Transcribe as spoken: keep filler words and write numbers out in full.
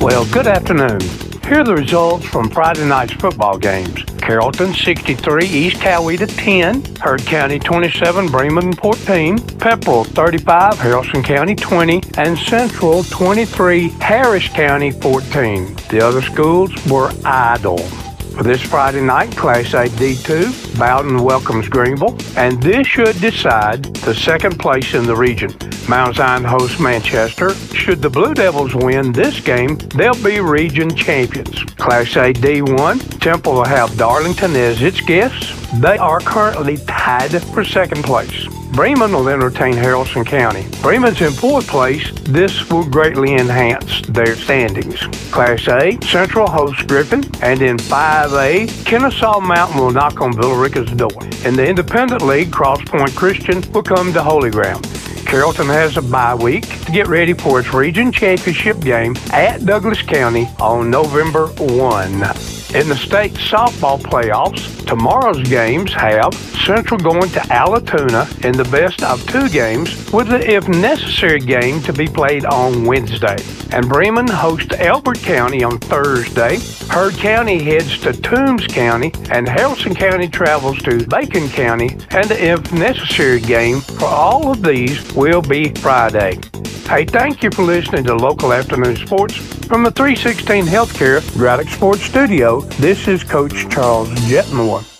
Well, good afternoon. Here are the results from Friday night's football games. Carrollton sixty-three, East Coweta ten, Heard County twenty-seven, Bremen fourteen, Pepperell thirty-five, Haralson County twenty, and Central twenty-three, Harris County fourteen. The other schools were idle. For this Friday night, Class A D two, Bowden welcomes Greenville, and this should decide the second place in the region. Mount Zion hosts Manchester. Should the Blue Devils win this game, they'll be region champions. Class A D one, Temple will have Darlington as its guests. They are currently tied for second place. Bremen will entertain Haralson County. Bremen's in fourth place. This will greatly enhance their standings. Class A, Central hosts Griffin, and in five A, Kennesaw Mountain will knock on Villarica's door. In the Independent League, Cross Point Christian will come to Holy Ground. Carrollton has a bye week to get ready for its region championship game at Douglas County on November first. In the state softball playoffs, tomorrow's games have Central going to Allatoona in the best of two games with the if necessary game to be played on Wednesday. And Bremen hosts Elbert County on Thursday. Heard County heads to Toombs County, and Haralson County travels to Bacon County, and the if necessary game for all of these will be Friday. Hey, thank you for listening to Local Afternoon Sports from the three sixteen Healthcare Braddock Sports Studio. This is Coach Charles Jetmore.